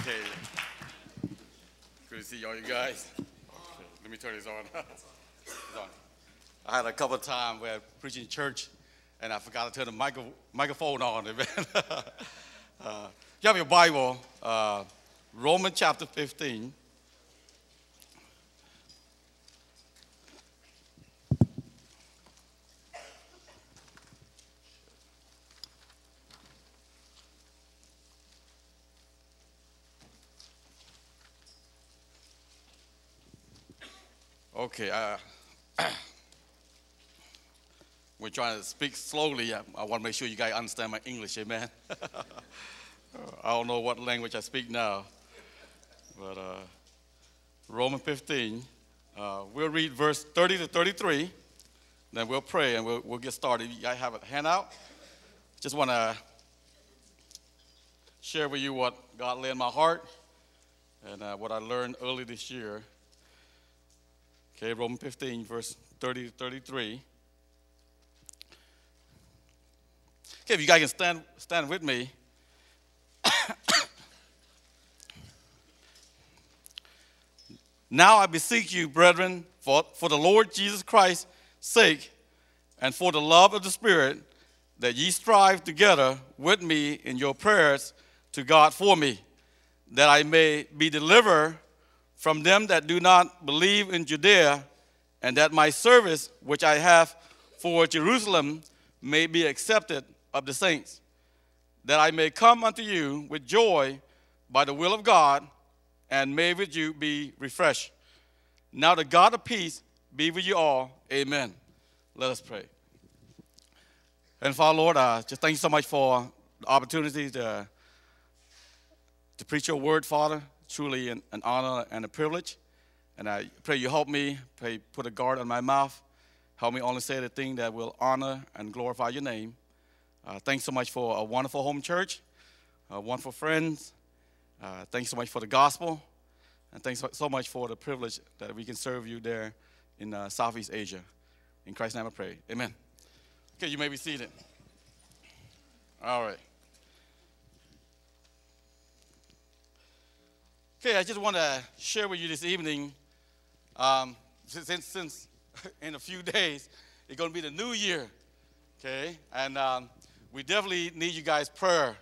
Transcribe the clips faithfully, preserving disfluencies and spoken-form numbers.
Okay. Good to see all you guys. Okay, let me turn this on. It's on. I had a couple of times where I preached in church and I forgot to turn the micro, microphone on. Amen. uh, you have your Bible, uh, Romans chapter fifteen. Okay, uh, we're trying to speak slowly. I, I want to make sure you guys understand my English, amen? I don't know what language I speak now, but uh, Romans fifteen, uh, we'll read verse thirty to thirty-three, then we'll pray and we'll, we'll get started. You guys have a handout? Just want to share with you what God laid in my heart and uh, what I learned early this year. Okay, Romans fifteen, verse thirty to thirty-three. Okay, if you guys can stand, stand with me. Now I beseech you, brethren, for, for the Lord Jesus Christ's sake, and for the love of the Spirit, that ye strive together with me in your prayers to God for me, that I may be delivered from them that do not believe in Judea, and that my service which I have for Jerusalem may be accepted of the saints, that I may come unto you with joy by the will of God, and may with you be refreshed. Now the God of peace be with you all. Amen. Let us pray. And Father, Lord, uh, just thank you so much for the opportunity to, to preach your word, Father. Truly an, an honor and a privilege. And I pray you help me, pray put a guard on my mouth. Help me only say the thing that will honor and glorify your name. Uh, thanks so much for a wonderful home church, uh, wonderful friends. Uh, thanks so much for the gospel. And thanks so much for the privilege that we can serve you there in uh, Southeast Asia. In Christ's name I pray. Amen. Okay, you may be seated. All right. Okay, I just want to share with you this evening, um, since, since in a few days, it's going to be the new year, okay? And um, we definitely need you guys' prayer.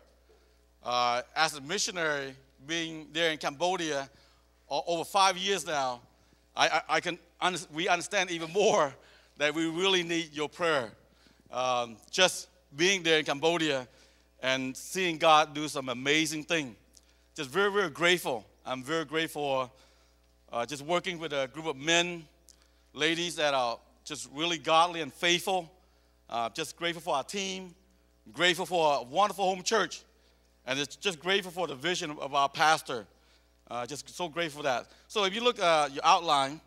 Uh, as a missionary, being there in Cambodia o- over five years now, I, I, I can un- we understand even more that we really need your prayer. Um, just being there in Cambodia and seeing God do some amazing thing. Just very, very grateful. I'm very grateful uh, just working with a group of men, ladies that are just really godly and faithful. Uh, just grateful for our team. Grateful for a wonderful home church. And it's just grateful for the vision of our pastor. Uh, just so grateful for that. So if you look at uh, your outline,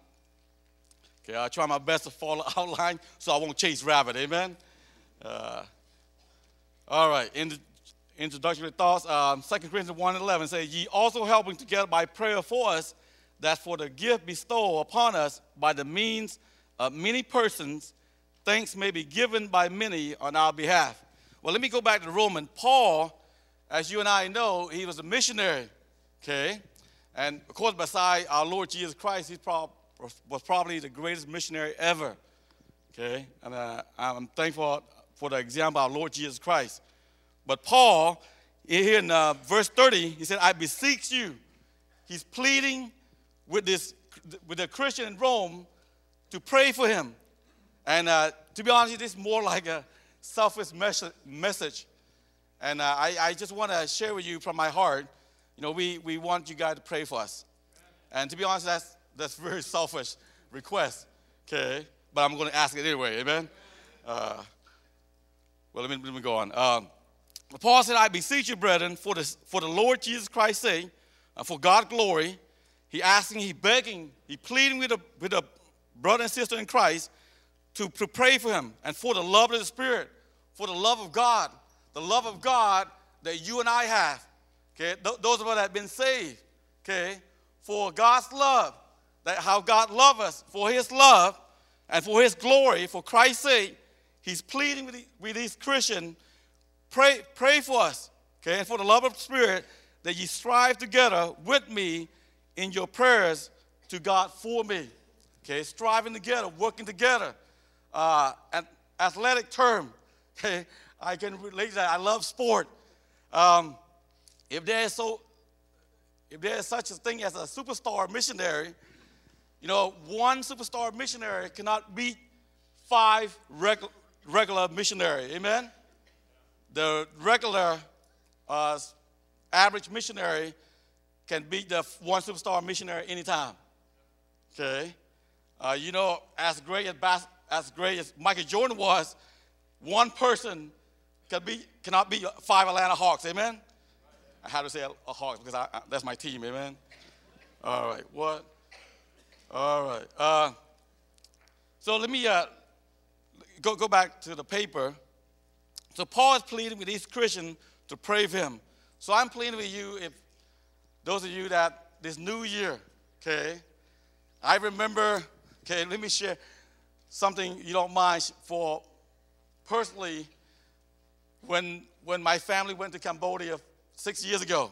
okay, I'll try my best to follow the outline so I won't chase rabbit, amen? Uh, all right, in the introductory thoughts, um, Second Corinthians one and eleven says, ye also helping together by prayer for us, that for the gift bestowed upon us by the means of many persons, thanks may be given by many on our behalf. Well, let me go back to Romans. Paul, as you and I know, he was a missionary, okay? And of course, beside our Lord Jesus Christ, he prob- was probably the greatest missionary ever, okay? And uh, I'm thankful for the example of our Lord Jesus Christ. But Paul, here in uh, verse thirty, he said, I beseech you. He's pleading with this, with the Christian in Rome to pray for him. And uh, to be honest, this is more like a selfish mes- message. And uh, I, I just want to share with you from my heart, you know, we, we want you guys to pray for us. And to be honest, that's that's very selfish request, okay? But I'm going to ask it anyway, amen? Uh, well, let me, let me go on. Um, Paul said, I beseech you, brethren, for the, for the Lord Jesus Christ's sake, and for God's glory. He asking, he begging, he pleading with a, with a brother and sister in Christ to, to pray for him, and for the love of the Spirit, for the love of God, the love of God that you and I have, okay? Th- those of us that have been saved, okay? For God's love, that how God loves us, for his love, and for his glory, for Christ's sake, he's pleading with, the, with these Christians. Pray, pray for us, okay, and for the love of the Spirit, that ye strive together with me in your prayers to God for me. Okay, striving together, working together. Uh, an athletic term. Okay, I can relate to that. I love sport. Um, if there is so, if there is such a thing as a superstar missionary, you know, one superstar missionary cannot beat five regu- regular missionary. Amen. The regular uh, average missionary can beat the one superstar missionary anytime. Okay, uh, you know, as great as bas- as great as Michael Jordan was, one person can be cannot beat five Atlanta Hawks. Amen. I had to say a, a Hawks because I, I, that's my team. Amen. All right. What? All right. Uh, so let me uh, go go back to the paper. So Paul is pleading with these Christians to pray for him. So I'm pleading with you, if those of you that this new year, okay, I remember, okay, let me share something you don't mind for personally when when my family went to Cambodia six years ago.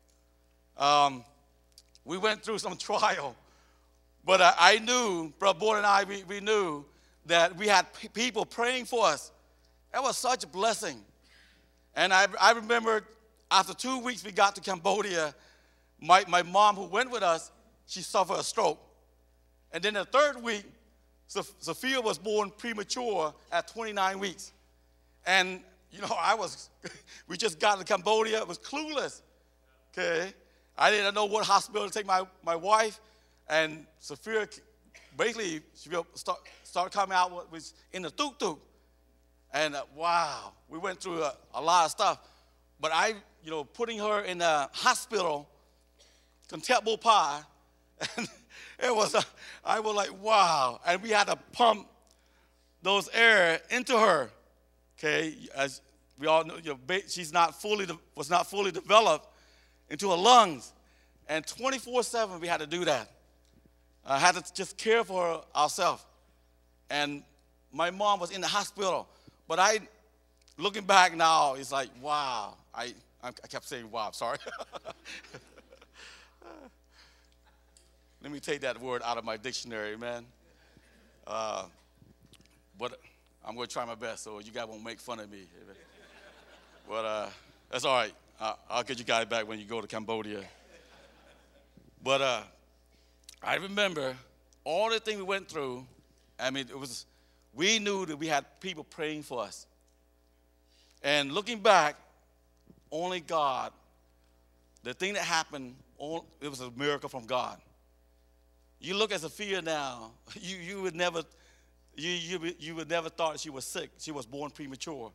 Um, we went through some trial, but I, I knew, Brother Boyd and I, we, we knew that we had p- people praying for us. That was such a blessing. And I, I remember after two weeks we got to Cambodia, my, my mom who went with us, she suffered a stroke. And then the third week, Sophia was born premature at twenty-nine weeks. And, you know, I was, we just got to Cambodia, it was clueless, okay? I didn't know what hospital to take my, my wife, and Sophia, basically, she start, start coming out with, in the tuk-tuk. And uh, wow, we went through a, a lot of stuff. But I, you know, putting her in the hospital, Contemptible Pie, and it was, a, I was like, wow. And we had to pump those air into her, okay? As we all know, you know, she's not fully, was not fully developed into her lungs. And twenty-four seven, we had to do that. I had to just care for her ourselves. And my mom was in the hospital. But I, looking back now, it's like, wow. I, I kept saying, wow, sorry. Let me take that word out of my dictionary, man. Uh, but I'm going to try my best so you guys won't make fun of me. But uh, that's all right. Uh, I'll get you guys back when you go to Cambodia. But uh, I remember all the things we went through. I mean, it was, we knew that we had people praying for us. And looking back, only God, the thing that happened, it was a miracle from God. You look at Sophia now, you, you would never, you, you, you would never thought she was sick. She was born premature.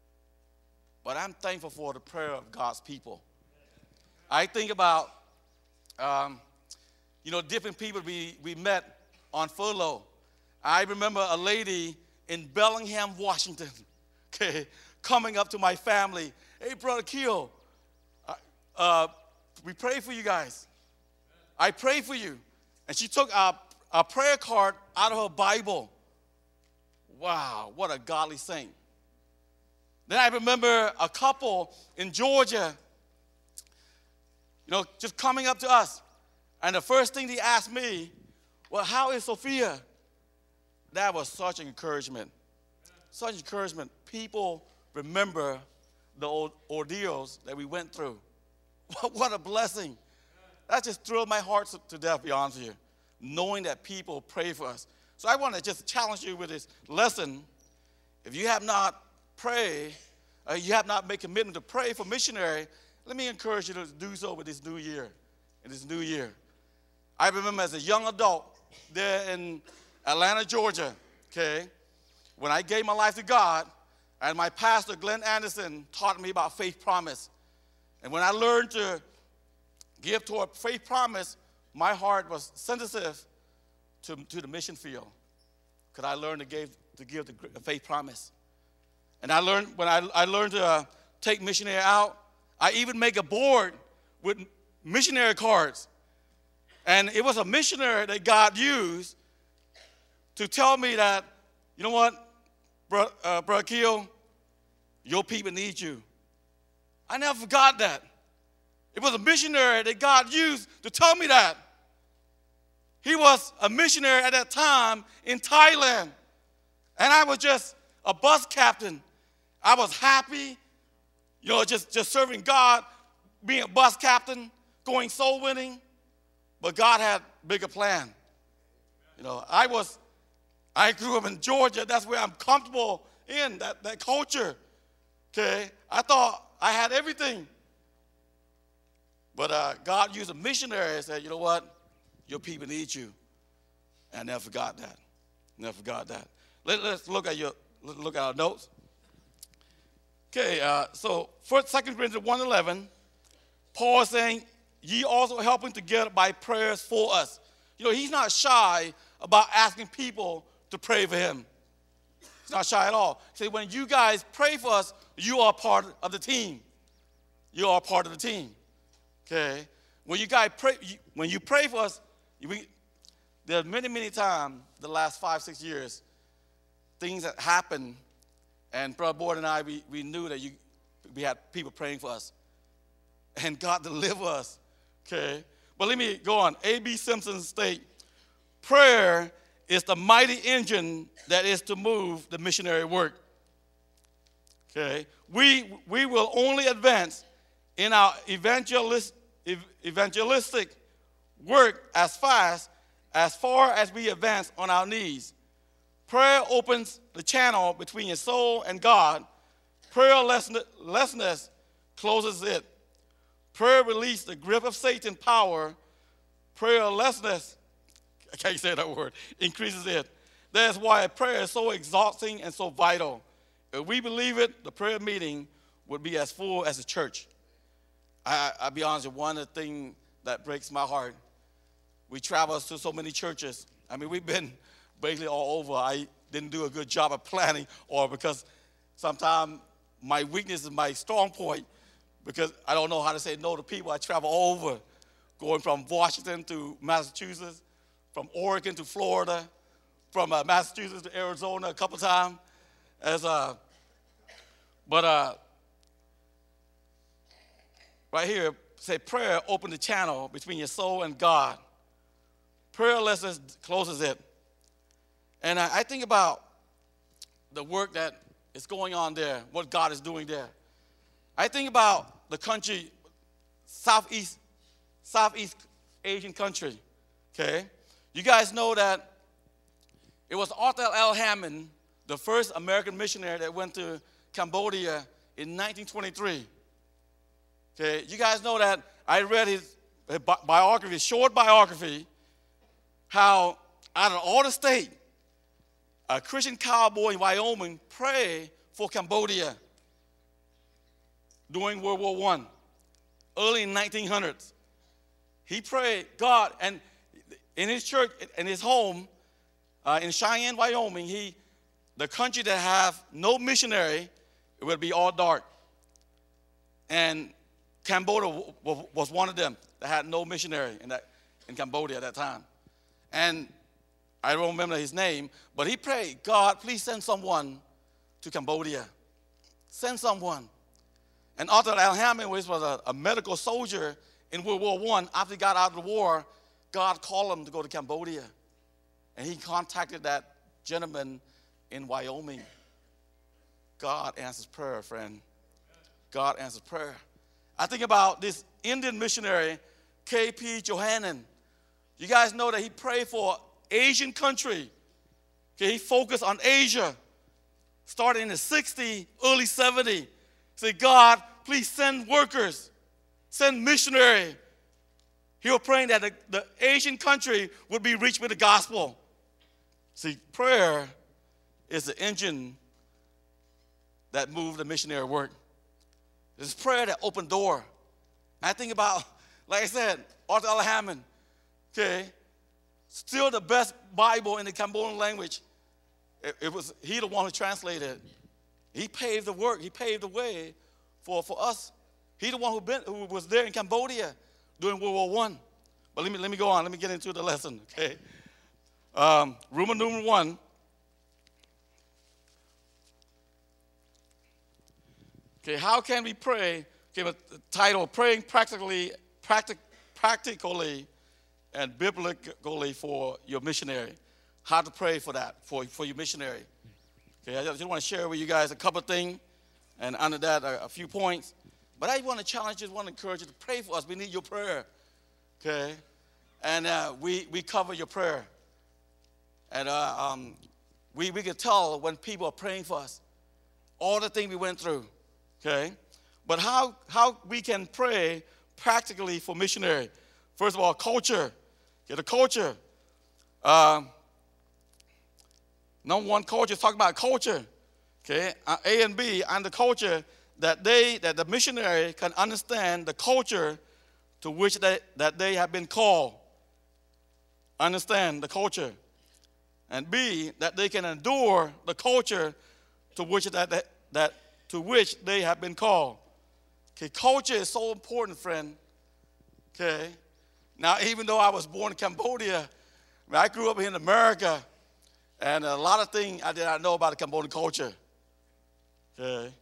But I'm thankful for the prayer of God's people. I think about, um, you know, different people we, we met on furlough. I remember a lady in Bellingham, Washington, okay, coming up to my family. Hey, Brother Keel, uh, uh, we pray for you guys. I pray for you. And she took a, a prayer card out of her Bible. Wow, what a godly saint. Then I remember a couple in Georgia, you know, just coming up to us. And the first thing they asked me, well, how is Sophia? That was such an encouragement. Such encouragement. People remember the old ordeals that we went through. What a blessing. That just thrilled my heart to death, to be honest with you, knowing that people pray for us. So I want to just challenge you with this lesson. If you have not prayed, uh, you have not made commitment to pray for missionary, let me encourage you to do so with this new year, in this new year. I remember as a young adult there in Atlanta, Georgia, okay, when I gave my life to God, and my pastor, Glenn Anderson, taught me about faith promise. And when I learned to give toward faith promise, my heart was sensitive to, to the mission field. Because I learned to give, to give the faith promise. And I learned, when I, I learned to uh, take missionary out, I even make a board with missionary cards. And it was a missionary that God used to tell me that, you know what, Bro, uh, Brother Keel, your people need you. I never forgot that. It was a missionary that God used to tell me that. He was a missionary at that time in Thailand. And I was just a bus captain. I was happy, you know, just, just serving God, being a bus captain, going soul winning. But God had a bigger plan. You know, I was, I grew up in Georgia. That's where I'm comfortable in, that, that culture. Okay? I thought I had everything. But uh, God used a missionary and said, you know what? Your people need you. And I never forgot that. Never forgot that. Let, let's look at your look at our notes. Okay, uh, so first, Second Corinthians one eleven, Paul is saying, ye also helping together by prayers for us. You know, he's not shy about asking people to pray for him. He's not shy at all. He said, when you guys pray for us, you are part of the team. You are part of the team. Okay? When you guys pray, when you pray for us, we, there are many, many times the last five, six years, things that happened, and Brother Boyd and I, we, we knew that you, we had people praying for us. And God delivered us. Okay? But let me go on. A B Simpson state, prayer is the mighty engine that is to move the missionary work. Okay? We, we will only advance in our evangelist, evangelistic work as fast as far as we advance on our knees. Prayer opens the channel between your soul and God. Prayerlessness closes it. Prayer releases the grip of Satan's power. Prayerlessness, I can't say that word, increases it. That's why prayer is so exhausting and so vital. If we believe it, the prayer meeting would be as full as a church. I, I'll be honest with you, one of the things that breaks my heart, we travel to so many churches. I mean, we've been basically all over. I didn't do a good job of planning, or because sometimes my weakness is my strong point, because I don't know how to say no to people. I travel all over, going from Washington to Massachusetts, from Oregon to Florida, from uh, Massachusetts to Arizona a couple times. As uh, but uh, right here, say prayer open the channel between your soul and God. Prayerlessness closes it. And I, I think about the work that is going on there, what God is doing there. I think about the country, Southeast, Southeast Asian country, okay? You guys know that it was Arthur L. Hammond, the first American missionary that went to Cambodia in nineteen twenty-three. Okay, you guys know that I read his biography, short biography, how out of all the state, a Christian cowboy in Wyoming prayed for Cambodia during World War One, early in nineteen hundreds. He prayed, God, and in his church, in his home, uh, in Cheyenne, Wyoming, he, the country that have no missionary, it would be all dark. And Cambodia was one of them that had no missionary in, that, in Cambodia at that time. And I don't remember his name, but he prayed, God, please send someone to Cambodia. Send someone. And Arthur L. Hammond, which was a, a medical soldier in World War One, after he got out of the war, God called him to go to Cambodia. And he contacted that gentleman in Wyoming. God answers prayer, friend. God answers prayer. I think about this Indian missionary, K P Johannan. You guys know that he prayed for Asian country. Okay, he focused on Asia. Started in the sixties, early seventies. Said, God, please send workers, send missionary. He was praying that the, the Asian country would be reached with the gospel. See, prayer is the engine that moved the missionary work. It's prayer that opened door. I think about, like I said, Arthur L. Hammond, okay, still the best Bible in the Cambodian language. It, it was he the one who translated it. He paved the work. He paved the way for, for us. He the one who, been, who was there in Cambodia during World War One. But let me, let me go on. Let me get into the lesson, okay? Um, Roman numeral one. Okay, how can we pray give a title, Praying Practically, Practic, Practically and Biblically for Your Missionary. How to pray for that, for, for your missionary. Okay, I just want to share with you guys a couple of things, and under that, a, a few points. But I want to challenge you, want to encourage you to pray for us. We need your prayer, okay? And uh, we, we cover your prayer. And uh, um, we, we can tell when people are praying for us, all the things we went through, okay? But how, how we can pray practically for missionary. First of all, culture. Okay, the culture. Uh, number one, culture is talking about culture. Okay, uh, A and B, and the culture that they, that the missionary can understand the culture to which they, that they have been called. Understand the culture. And B, that they can endure the culture to which that, that, that to which they have been called. Okay, culture is so important, friend. Okay. Now, even though I was born in Cambodia, I, mean, I grew up here in America, and a lot of things I did not know about the Cambodian culture. Okay.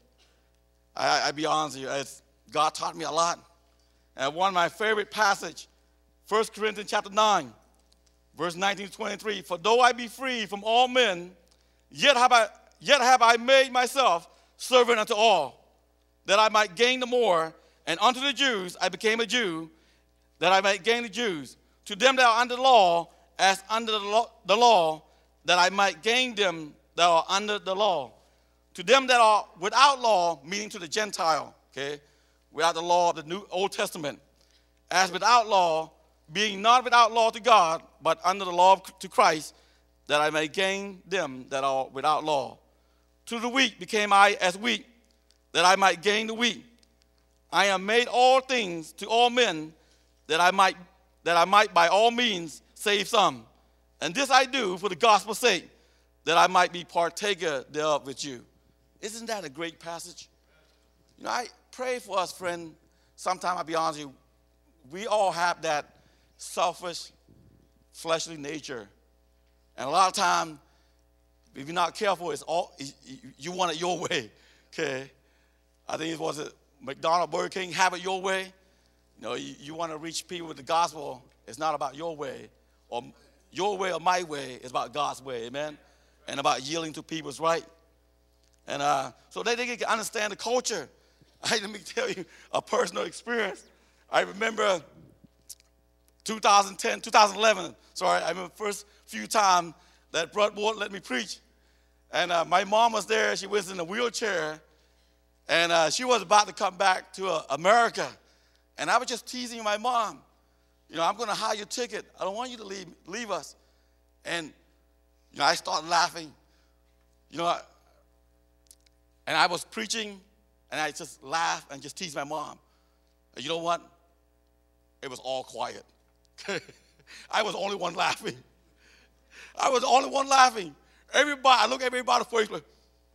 I, I be honest with you, it's, God taught me a lot. And one of my favorite passages, First Corinthians chapter nine, verse nineteen to twenty-three. For though I be free from all men, yet have I, yet have I made myself servant unto all, that I might gain the more. And unto the Jews I became a Jew, that I might gain the Jews. To them that are under the law, as under the law, the law, that I might gain them that are under the law. To them that are without law, meaning to the Gentile, okay, without the law of the New Old Testament, as without law, being not without law to God, but under the law of, to Christ, that I may gain them that are without law. To the weak became I as weak, that I might gain the weak. I am made all things to all men, that I might that I might by all means save some. And this I do for the gospel's sake, that I might be partaker thereof with you. Isn't that a great passage? You know, I pray for us, friend. Sometimes I'll be honest with you, we all have that selfish, fleshly nature. And a lot of times, if you're not careful, it's all you want it your way. Okay. I think it was a McDonald's, Burger King, have it your way. You know, you, you want to reach people with the gospel. It's not about your way, or your way or my way. It's about God's way, amen? And about yielding to people's right. And uh, so they, they can understand the culture. I, let me tell you a personal experience. I remember two thousand ten, two thousand eleven, sorry, I remember the first few times that Brother Ward let me preach. And uh, my mom was there. She was in a wheelchair. And uh, she was about to come back to uh, America. And I was just teasing my mom. You know, I'm going to hire your ticket. I don't want you to leave, leave us. And, you know, I started laughing. You know, I, and I was preaching, and I just laughed and just teased my mom. And you know what? It was all quiet. I was the only one laughing. I was the only one laughing. Everybody, I look at everybody's face like,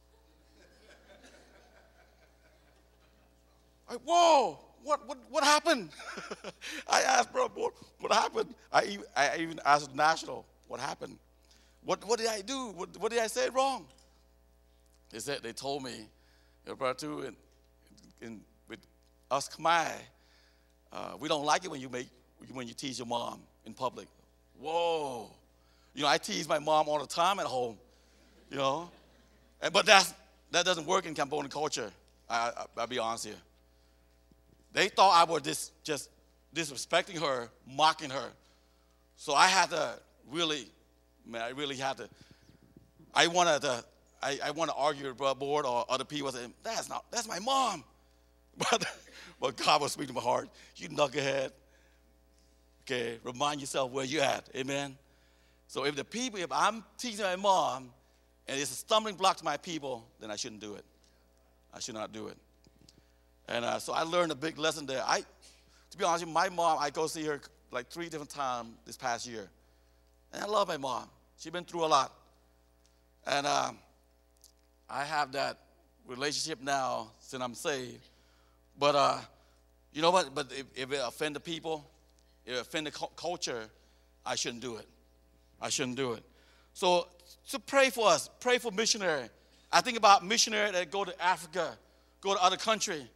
like, whoa, what, what, what happened? I asked, bro, what, what happened? I even, I even asked the national, what happened? What, what did I do? What, what did I say wrong? They said, they told me, brother, too, in, in, with us Khmer, uh, we don't like it when you make, when you tease your mom in public. Whoa. You know, I tease my mom all the time at home, you know. And, but that's, that doesn't work in Cambodian culture, I, I, I'll be honest here. They thought I was dis, just disrespecting her, mocking her. So I had to really, man, I really had to, I wanted to, I, I want to argue with Brother Board or other people saying, that's not, that's my mom. But, but God was speaking to my heart. You knucklehead. Okay, remind yourself where you're at, amen? So if the people, if I'm teaching my mom and it's a stumbling block to my people, then I shouldn't do it. I should not do it. And uh, so I learned a big lesson there. I, to be honest with you, my mom, I go see her like three different times this past year. And I love my mom. She's been through a lot. And um, I have that relationship now since I'm saved. But uh, you know what? But if, if it offend the people, if it offend the cu- culture, I shouldn't do it. I shouldn't do it. So, so pray for us. Pray for missionary. I think about missionary that go to Africa, go to other country.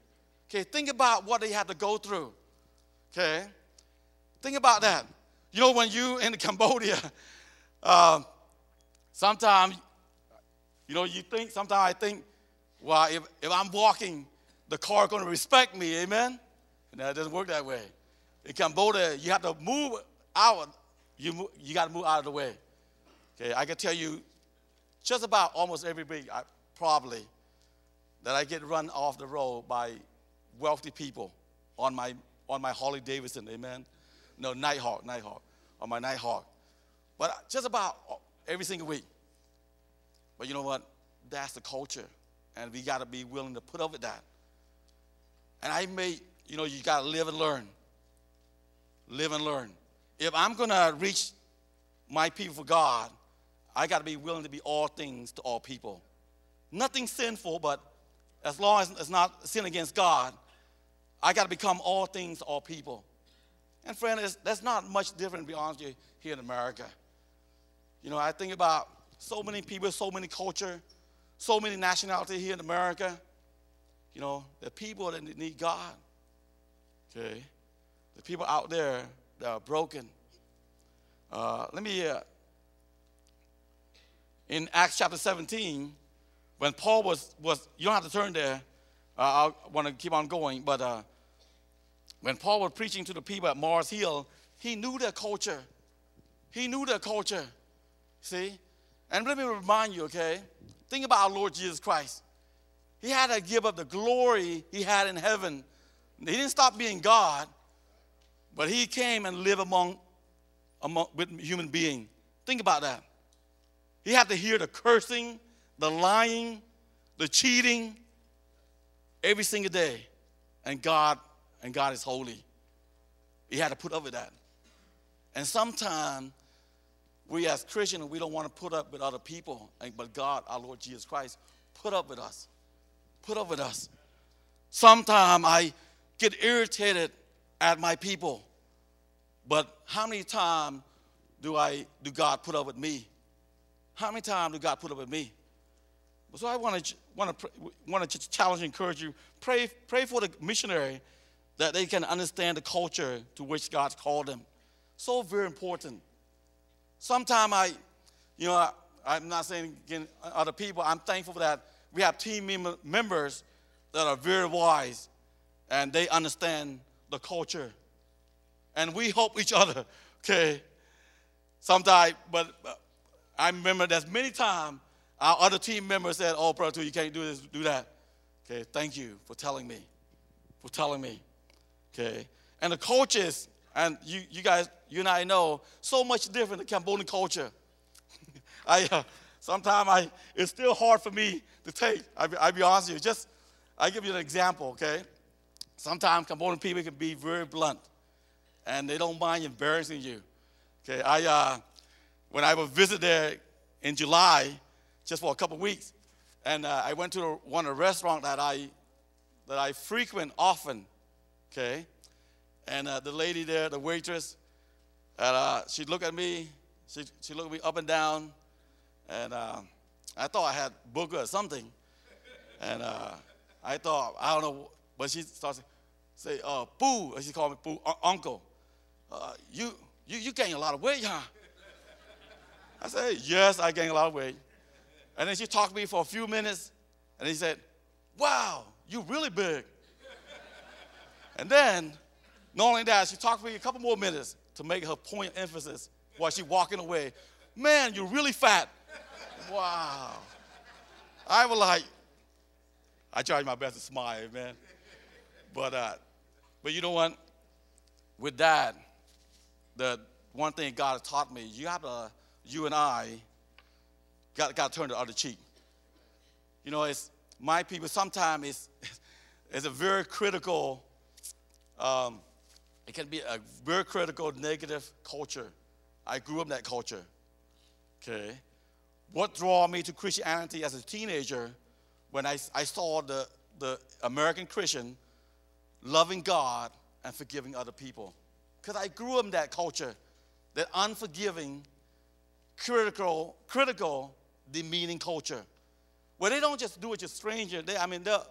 Okay, think about what they had to go through. Okay, think about that. You know, when you in Cambodia, uh, sometimes, you know, you think, sometimes I think, well, if, if I'm walking, the car is going to respect me, amen? And that doesn't work that way. In Cambodia, you have to move out. You, move, you got to move out of the way. Okay, I can tell you just about almost every week, I, probably, that I get run off the road by wealthy people on my on my Harley Davidson, amen? No, Nighthawk, Nighthawk, on my Nighthawk. But just about every single week. But you know what? That's the culture, and we got to be willing to put up with that. And I may, you know, you got to live and learn. Live and learn. If I'm going to reach my people for God, I got to be willing to be all things to all people. Nothing sinful, but as long as it's not sin against God, I got to become all things to all people. And friend, that's not much different, to be honest with you, here in America. You know, I think about so many people, so many culture, so many nationalities here in America. You know, the people that need God. Okay, the people out there that are broken. Uh, let me, uh, in Acts chapter seventeen, when Paul was, was you don't have to turn there, uh, I want to keep on going, but uh, when Paul was preaching to the people at Mars Hill, he knew their culture. He knew their culture, see? And let me remind you, okay, think about our Lord Jesus Christ. He had to give up the glory he had in heaven. He didn't stop being God, but he came and lived among, among with human beings. Think about that. He had to hear the cursing, the lying, the cheating every single day. And God, and God is holy. He had to put up with that. And sometimes we as Christians, we don't want to put up with other people, but God, our Lord Jesus Christ, put up with us. Put up with us. Sometimes I get irritated at my people, but how many times do I do God put up with me? How many times do God put up with me? So I want to want to want to challenge and encourage you. Pray pray for the missionary that they can understand the culture to which God's called them. So very important. Sometimes I, you know, I, I'm not saying against other people. I'm thankful for that. We have team mem- members that are very wise, and they understand the culture. And we help each other, okay? Sometimes, but I remember there's many times our other team members said, oh, brother, you can't do this, do that. Okay, thank you for telling me, for telling me, okay? And the cultures, and you, you guys, you and I know, so much different than Cambodian culture. I uh, Sometimes I, it's still hard for me to take. I, I'll be honest with you. Just, I'll give you an example, okay? Sometimes Cambodian people can be very blunt, and they don't mind embarrassing you. Okay, I, uh, when I was visit there in July, just for a couple of weeks, and uh, I went to a, one of the restaurants that I, that I frequent often, okay? And uh, the lady there, the waitress, and, uh, she looked at me, she, she looked at me up and down, and uh, I thought I had booger or something. And uh, I thought, I don't know, but she started to say, uh, Boo, she called me Boo, uh, uncle. Uh, you, you, you gained a lot of weight, huh? I said, yes, I gained a lot of weight. And then she talked to me for a few minutes, and he said, wow, you really big. And then, not only that, she talked to me a couple more minutes to make her point of emphasis while she walking away. Man, you're really fat. Wow. I was like, I tried my best to smile, man. But, uh, but you know what? With that, the one thing God has taught me, you have to, you and I, got, got to turn the other cheek. You know, it's my people, sometimes it's, it's a very critical, um, it can be a very critical negative culture. I grew up in that culture, okay? What drew me to Christianity as a teenager when I, I saw the, the American Christian loving God and forgiving other people. Because I grew up in that culture, that unforgiving, critical, critical, demeaning culture, where they don't just do it to strangers. They, I mean,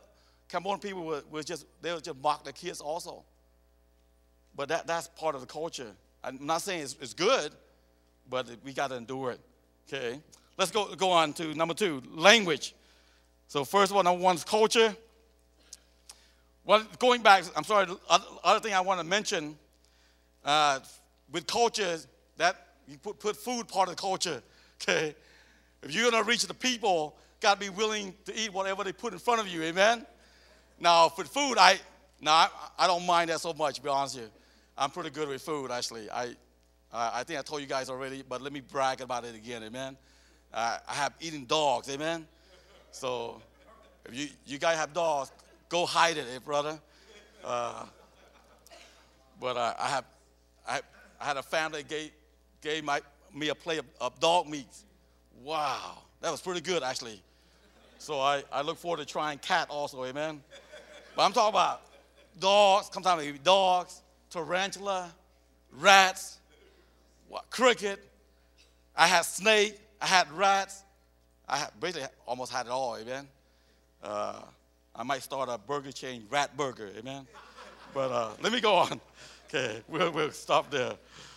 Cambodian people will, will just, they'll just mock their kids also. But that, that's part of the culture. I'm not saying it's, it's good, but we got to endure it. Okay, let's go, go on to number two, language. So first one, number one is culture. Well, going back, I'm sorry, the other, other thing I want to mention, uh, with culture, that you put, put food part of the culture, okay? If you're going to reach the people, got to be willing to eat whatever they put in front of you, amen? Now, for food, I, now, I, I don't mind that so much, to be honest with you. I'm pretty good with food, actually. I, uh, I think I told you guys already, but let me brag about it again, amen? Uh, I have eaten dogs, amen? So if you, you guys have dogs, go hide it, eh, brother. Uh, but uh, I have, I, I had a family that gave, gave my, me a plate of, of dog meat. Wow, that was pretty good, actually. So I, I look forward to trying cat also, amen. But I'm talking about dogs, sometimes maybe dogs, tarantula, rats, what, cricket. I had snake, I had rats. I had, basically almost had it all, amen. Uh, I might start a burger chain, Rat Burger, amen. But uh, let me go on. Okay, we'll, we'll stop there.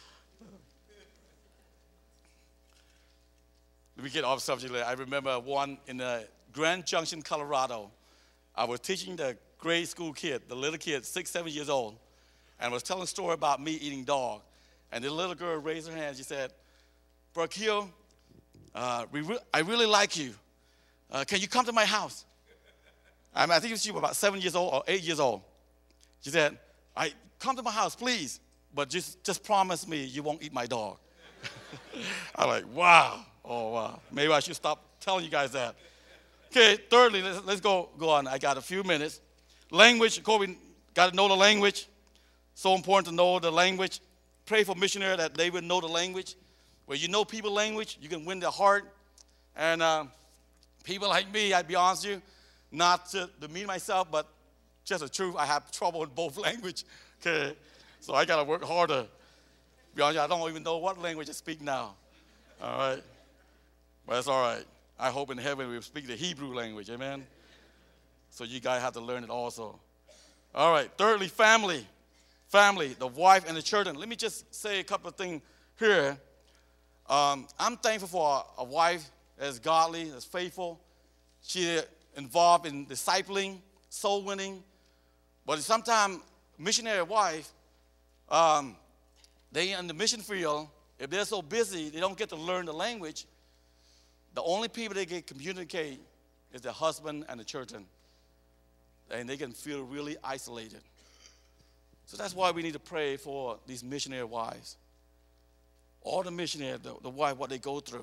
Let me get off subject. I remember one in uh, Grand Junction, Colorado. I was teaching the grade school kid, the little kid, six, seven years old, and was telling a story about me eating dog. And the little girl raised her hand. She said, "Brother Keo, uh, we re- I really like you. Uh, can you come to my house?" I, mean, I think she was about seven years old or eight years old. She said, "I come to my house, please, but just, just promise me you won't eat my dog." I'm like, wow. Oh, wow. Maybe I should stop telling you guys that. Okay, thirdly, let's, let's go, go on. I got a few minutes. Language, of course, we got to know the language. So important to know the language. Pray for missionary that they would know the language. Where you know people's language, you can win their heart. And uh, people like me, I'd be honest with you, not to demean myself, but just the truth, I have trouble in both language. Okay, so I got to work harder. Be honest, I don't even know what language I speak now. All right, but that's all right. I hope in heaven we speak the Hebrew language, amen? So you guys have to learn it also. All right, thirdly, family. Family, the wife and the children. Let me just say a couple of things here. Um, I'm thankful for a, a wife that's godly, that's faithful. She involved in discipling, soul winning. But sometimes missionary wife, um, they in the mission field, if they're so busy, they don't get to learn the language. The only people they can communicate is the husband and the children. And they can feel really isolated. So that's why we need to pray for these missionary wives. All the missionaries, the, the wife, what they go through.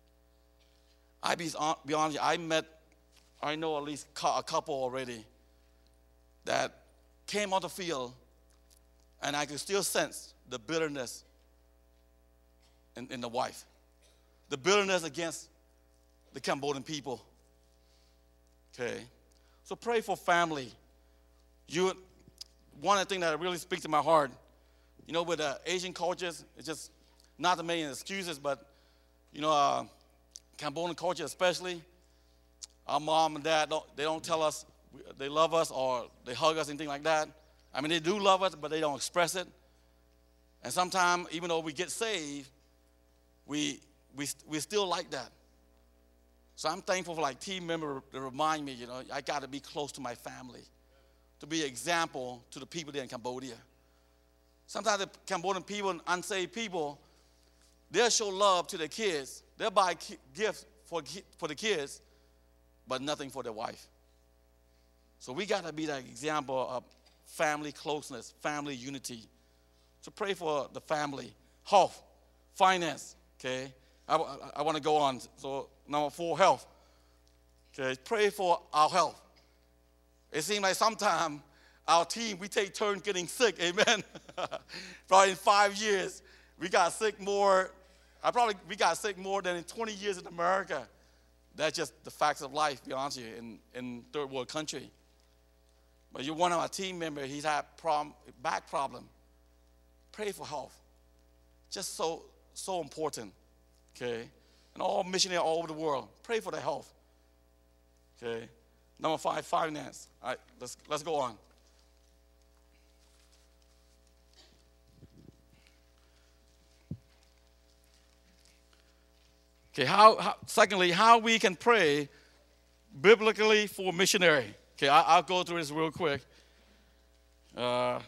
I be, be honest, I met, I know at least a couple already that came on the field, and I could still sense the bitterness in, in the wife. The bitterness against the Cambodian people. Okay? So pray for family. You, one of the things that really speaks to my heart, you know, with the Asian cultures, it's just not to make excuses, but, you know, uh, Cambodian culture especially, our mom and dad, don't, they don't tell us they love us or they hug us, anything like that. I mean, they do love us, but they don't express it. And sometimes, even though we get saved, we, we, we still like that. So I'm thankful for like team members to remind me, you know, I got to be close to my family, to be an example to the people there in Cambodia. Sometimes the Cambodian people and unsaved people, they'll show love to their kids. They'll buy ki- gifts for, for the kids, but nothing for their wife. So we got to be that example of family closeness, family unity. So pray for the family, health, finance, okay? I, I, I want to go on. So number four, health. Okay, pray for our health. It seems like sometimes our team, we take turns getting sick, amen? Probably in five years, we got sick more, I probably, we got sick more than in twenty years in America. That's just the facts of life, to be honest with you, in, in third world country. But you're one of our team members, he's had problem, back problem. Pray for health. Just so, so important, okay? And all missionaries all over the world, pray for their health, okay? Number five, finance. All right, let's, let's go on. Okay, how, how, secondly, how we can pray biblically for missionary. Okay, I, I'll go through this real quick. Uh,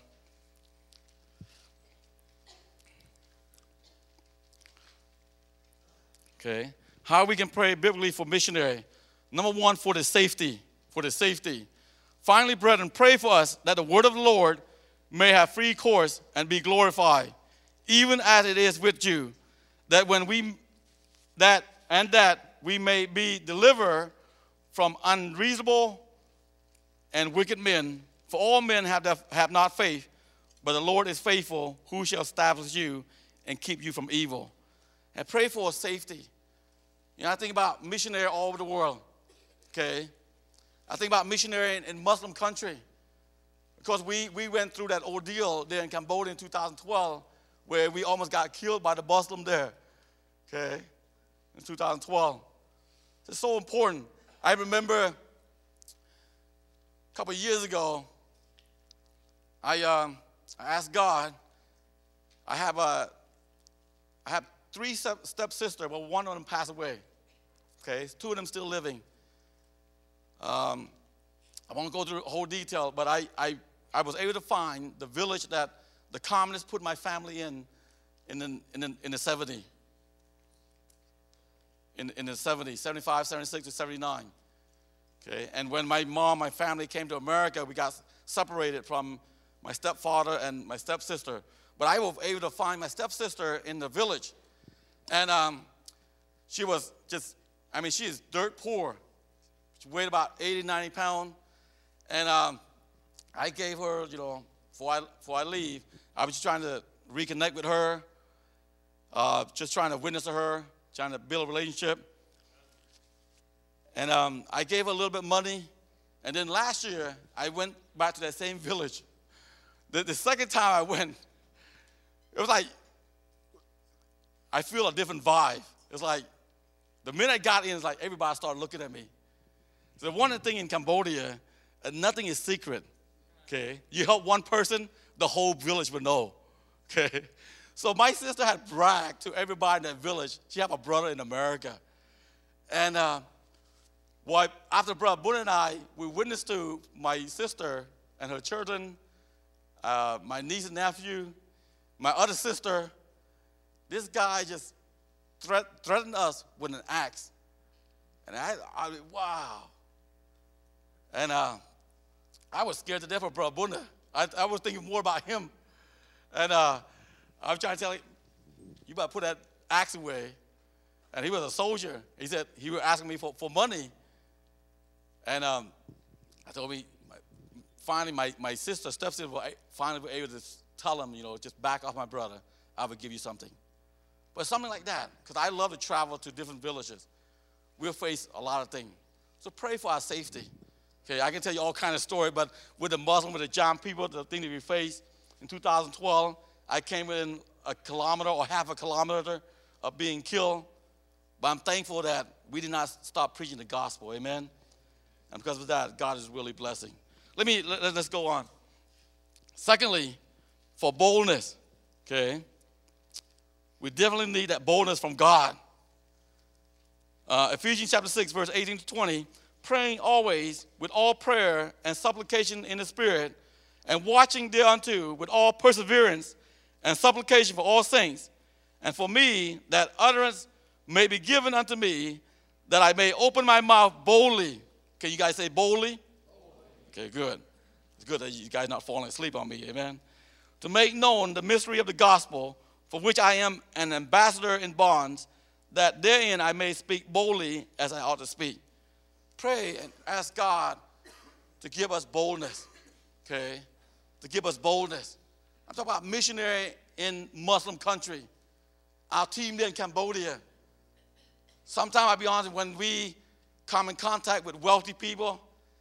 okay, how we can pray biblically for missionary. Number one, for the safety, for the safety. Finally, brethren, pray for us that the word of the Lord may have free course and be glorified, even as it is with you, that when we that and that we may be delivered from unreasonable and wicked men. For all men have, the, have not faith, but the Lord is faithful, who shall establish you and keep you from evil. And pray for safety. You know, I think about missionary all over the world. Okay, I think about missionary in, in Muslim country, because we, we went through that ordeal there in Cambodia in two thousand twelve, where we almost got killed by the Muslim there. Okay, in two thousand twelve, it's so important. I remember a couple of years ago, I um, I asked God. I have a I have three step stepsisters, but one of them passed away. Okay, two of them still living. Um, I won't go through the whole detail, but I, I, I was able to find the village that the communists put my family in in the, in the, in the seventies. In, in the seventies, seventy-five, seventy-six to seventy-nine. Okay, and when my mom, my family came to America, we got separated from my stepfather and my stepsister. But I was able to find my stepsister in the village. And um, she was just, I mean, she is dirt poor. She weighed about eighty, ninety pounds. And um, I gave her, you know, before I, before I leave, I was just trying to reconnect with her, uh, just trying to witness to her, trying to build a relationship. And um, I gave her a little bit of money. And then last year, I went back to that same village. The, the second time I went, it was like, I feel a different vibe. It's like, the minute I got in, it's like everybody started looking at me. So the one thing in Cambodia, uh, nothing is secret, okay? You help one person, the whole village would know, okay? So my sister had bragged to everybody in that village, she had a brother in America. And uh, well, after Brother Boone and I, we witnessed to my sister and her children, uh, my niece and nephew, my other sister. This guy just threat, threatened us with an axe. And I, I mean, wow. And uh, I was scared to death of Brother Boone. I, I was thinking more about him. And uh, I was trying to tell him, you better put that axe away. And he was a soldier. He said he was asking me for, for money. And um, I told me, my, finally, my, my sister, stepsister, finally was able to tell him, you know, just back off my brother. I would give you something. But something like that, because I love to travel to different villages. We'll face a lot of things. So pray for our safety. Okay, I can tell you all kinds of stories, but with the Muslim, with the John people, the thing that we faced in two thousand twelve, I came within a kilometer or half a kilometer of being killed. But I'm thankful that we did not stop preaching the gospel, amen? And because of that, God is really blessing. Let me, let, let's go on. Secondly, for boldness, okay? We definitely need that boldness from God. Uh, Ephesians chapter six, verse eighteen to twenty, praying always with all prayer and supplication in the Spirit, and watching thereunto with all perseverance and supplication for all saints, and for me, that utterance may be given unto me, that I may open my mouth boldly. Can you guys say boldly? Okay, good. It's good that you guys not falling asleep on me, amen? To make known the mystery of the gospel, for which I am an ambassador in bonds, that therein I may speak boldly as I ought to speak. Pray and ask God to give us boldness, okay? To give us boldness. I'm talking about missionary in Muslim country. Our team there in Cambodia. Sometimes, I'll be honest, when we come in contact with wealthy people,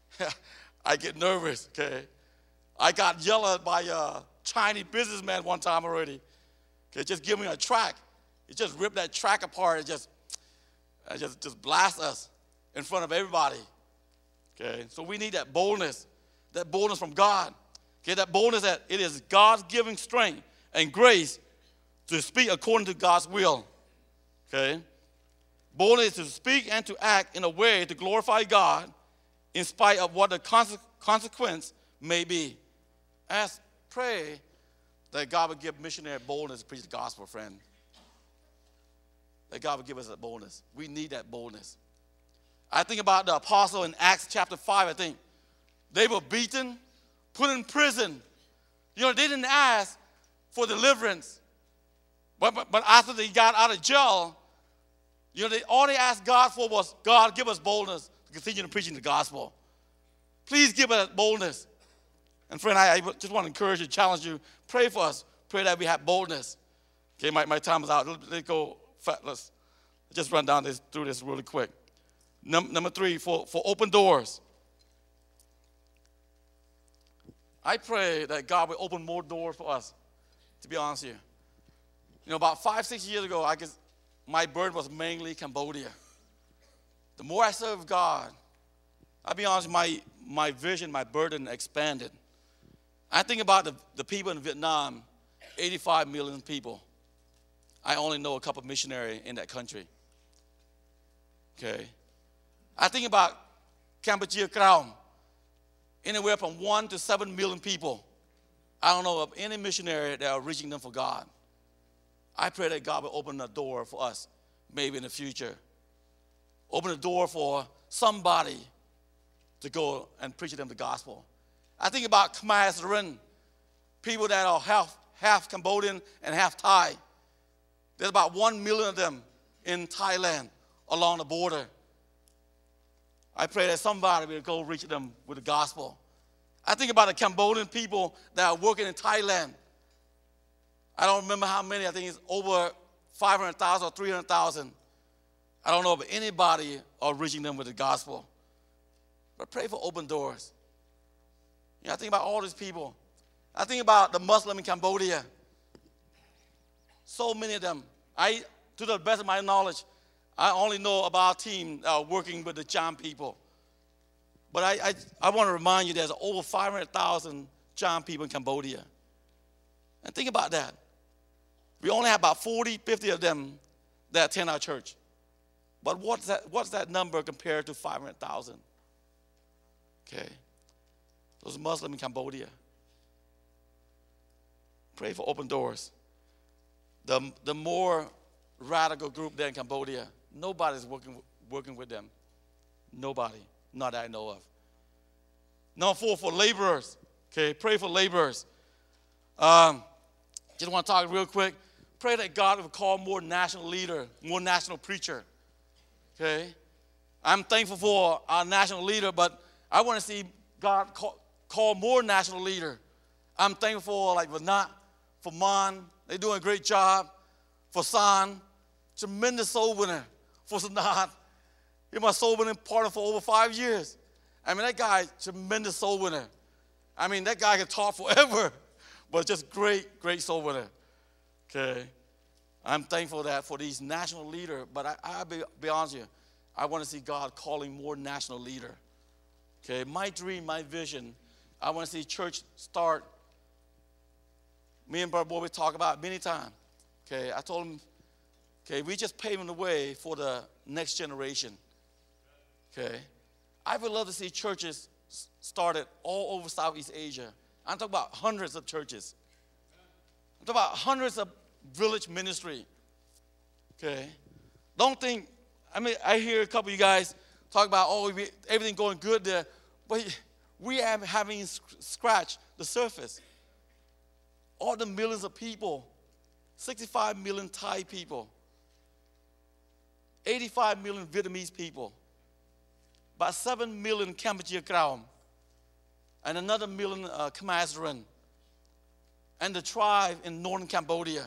I get nervous, okay? I got yelled at by a Chinese businessman one time already. Okay, just give me a track. He just ripped that track apart and just, and just, just blast us in front of everybody. Okay, so we need that boldness, that boldness from God. Okay, that boldness that it is God's giving strength and grace to speak according to God's will. Okay, boldness is to speak and to act in a way to glorify God in spite of what the conse- consequence may be. Ask, pray that God would give missionary boldness to preach the gospel, friend. That God would give us that boldness. We need that boldness. I think about the apostle in Acts chapter five, I think. They were beaten, put in prison. You know, they didn't ask for deliverance. But, but, but after they got out of jail, you know, they, all they asked God for was, God, give us boldness to continue to preaching the gospel. Please give us that boldness. And friend, I, I just want to encourage you, challenge you, pray for us. Pray that we have boldness. Okay, my, my time is out. Let's go, let's just run down this, through this really quick. Num- number three, for, for open doors. I pray that God will open more doors for us, to be honest with you. You know, about five, six years ago, I guess my burden was mainly Cambodia. The more I serve God, I'll be honest, my, my vision, my burden expanded. I think about the, the people in Vietnam, eighty-five million people. I only know a couple of missionaries in that country. Okay. I think about Cambodia Crown, anywhere from one to seven million people. I don't know of any missionary that are reaching them for God. I pray that God will open a door for us, maybe in the future. Open a door for somebody to go and preach to them the gospel. I think about Khmer Saren, people that are half, half Cambodian and half Thai. There's about one million of them in Thailand along the border. I pray that somebody will go reach them with the gospel. I think about the Cambodian people that are working in Thailand. I don't remember how many. I think it's over five hundred thousand or three hundred thousand. I don't know if anybody are reaching them with the gospel. But pray for open doors. You know, I think about all these people. I think about the Muslim in Cambodia. So many of them. I, to the best of my knowledge, I only know about a team uh, working with the Cham people. But I, I, I want to remind you there's over five hundred thousand Cham people in Cambodia. And think about that. We only have about forty, fifty of them that attend our church. But what's that, what's that number compared to five hundred thousand? Okay. Those Muslims in Cambodia. Pray for open doors. The, the more radical group there in Cambodia, nobody's working, working with them. Nobody. Not that I know of. Number four, for laborers. Okay, pray for laborers. Um, just want to talk real quick. Pray that God will call more national leader, more national preacher. Okay? I'm thankful for our national leader, but I want to see God call, call more national leader. I'm thankful for like Vanat, for Man. They're doing a great job. For San, tremendous soul winner. For Sanat, he's my soul winning partner for over five years. I mean, that guy, tremendous soul winner. I mean, that guy can talk forever, but just great, great soul winner. Okay. I'm thankful that for these national leaders, but I, I'll be, be honest with you, I want to see God calling more national leader. Okay. My dream, my vision, I want to see church start. Me and Brother Boy, we talk about it many times. Okay. I told him, okay, we just paving the way for the next generation. Okay. I would love to see churches started all over Southeast Asia. I'm talking about hundreds of churches. I'm talking about hundreds of village ministry. Okay. Don't think, I mean, I hear a couple of you guys talk about, oh, we, everything going good there. But we have having scratched the surface. All the millions of people, sixty-five million Thai people, eighty-five million Vietnamese people, about seven million Cambodia Crown, and another million uh, Khmer Saren, and the tribe in northern Cambodia.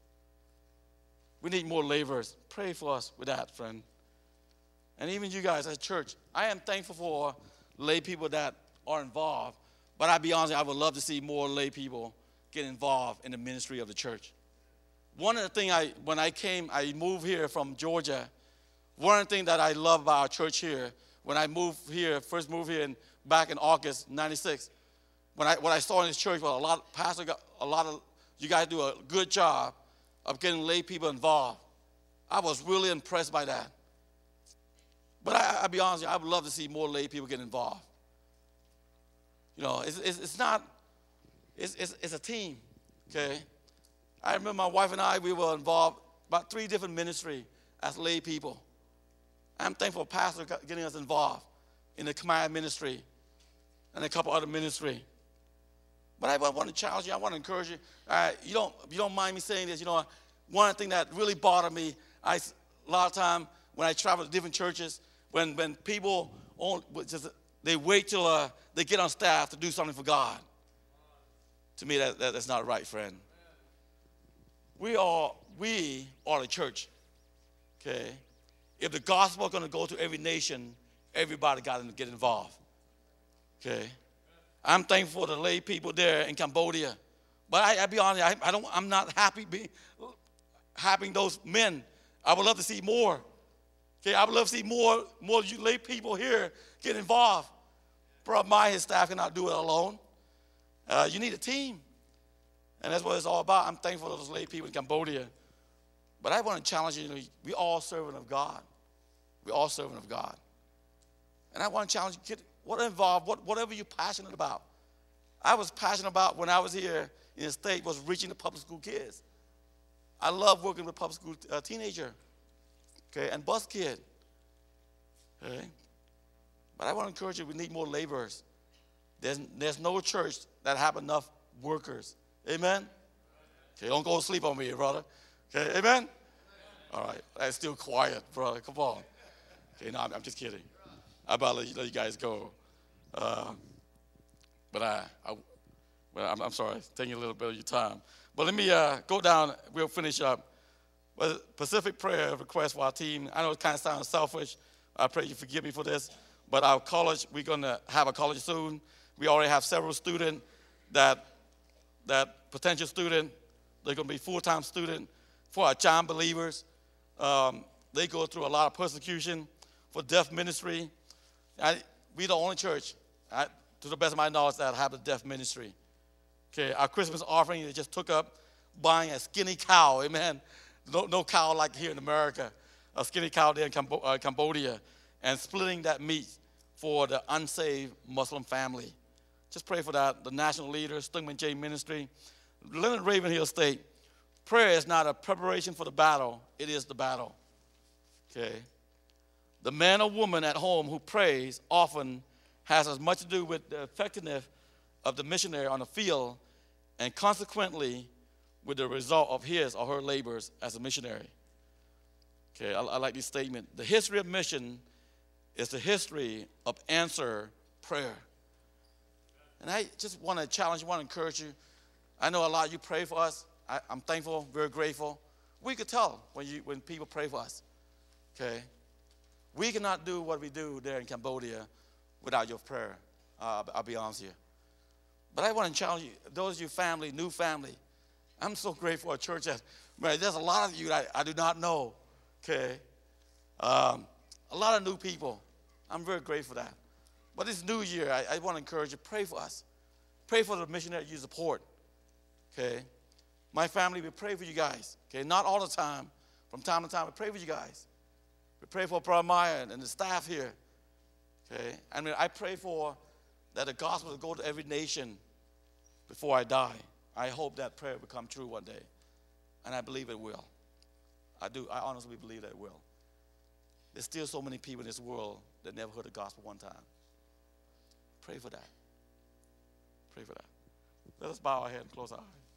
We need more laborers. Pray for us with that, friend. And even you guys as a church, I am thankful for lay people that are involved, but I'll be honest, I would love to see more lay people get involved in the ministry of the church. One of the things I, when I came, I moved here from Georgia, one of the things that I love about our church here, when I moved here, first moved here in, back in August ninety-six, when I, what I saw in this church was a lot, pastor, got, a lot of, you guys do a good job of getting lay people involved. I was really impressed by that. But I, I'll be honest with you, I would love to see more lay people get involved. You know, it's, it's, it's not, it's, it's, it's a team, okay? I remember my wife and I, we were involved about three different ministries as lay people. I'm thankful for Pastor getting us involved in the Command ministry and a couple other ministries. But I want to challenge you, I want to encourage you. Uh, you don't, you don't mind me saying this, you know, one thing that really bothered me, I, a lot of time when I travel to different churches, when, when people, own, just, they wait till uh, they get on staff to do something for God. To me, that, that, that's not right, friend. We are, we are the church, okay? If the gospel is going to go to every nation, everybody got to get involved, okay? I'm thankful for the lay people there in Cambodia. But I, I'll be honest, I, I don't, I'm not happy being, having those men. I would love to see more. Okay, I would love to see more, more you lay people here get involved. Brother Maya and his staff cannot do it alone. Uh, you need a team. And that's what it's all about. I'm thankful for those lay people in Cambodia. But I want to challenge you, you know, we all servant of God. We all servant of God. And I want to challenge you, get what involved, what, whatever you're passionate about. I was passionate about when I was here in the state was reaching the public school kids. I love working with public school uh, teenager, okay, and bus kid, okay. But I want to encourage you, we need more laborers. There's, there's no church that have enough workers. Amen? Okay, don't go to sleep on me, brother. Okay, amen? All right, that's still quiet, brother. Come on. Okay, no, I'm, I'm just kidding. I about let you, let you guys go. Uh, but I, I well, I'm, I'm sorry, taking a little bit of your time. But let me uh, go down. We'll finish up. But Pacific prayer request for our team. I know it kind of sounds selfish. I pray you forgive me for this. But our college, we're going to have a college soon. We already have several students that, that potential student, they're going to be full-time student. For our child believers, um, they go through a lot of persecution for deaf ministry. I, we're the only church, I, to the best of my knowledge, that have a deaf ministry. Okay, our Christmas offering, they just took up buying a skinny cow, amen. No, no cow like here in America, a skinny cow there in Cambo- uh, Cambodia, and splitting that meat for the unsaved Muslim family. Just pray for that. The national leader, Stungman J Ministry, Leonard Ravenhill State. Prayer is not a preparation for the battle, it is the battle. Okay. The man or woman at home who prays often has as much to do with the effectiveness of the missionary on the field and consequently with the result of his or her labors as a missionary. Okay, I, I like this statement. The history of mission is the history of answer prayer. And I just want to challenge you, want to encourage you. I know a lot of you pray for us. I, I'm thankful, very grateful. We could tell when, you, when people pray for us, okay? We cannot do what we do there in Cambodia without your prayer. Uh, I'll be honest with you. But I want to challenge you, those of you family, new family, I'm so grateful for a church that, man, there's a lot of you that I, I do not know, okay? Um, a lot of new people. I'm very grateful for that. But this new year, I, I want to encourage you, pray for us. Pray for the missionary you support, okay? My family, we pray for you guys, okay? Not all the time. From time to time, we pray for you guys. We pray for Brother Maya and the staff here, okay? I mean, I pray for that the gospel will go to every nation before I die. I hope that prayer will come true one day, and I believe it will. I do. I honestly believe that it will. There's still so many people in this world that never heard the gospel one time. Pray for that. Pray for that. Let us bow our head and close our eyes.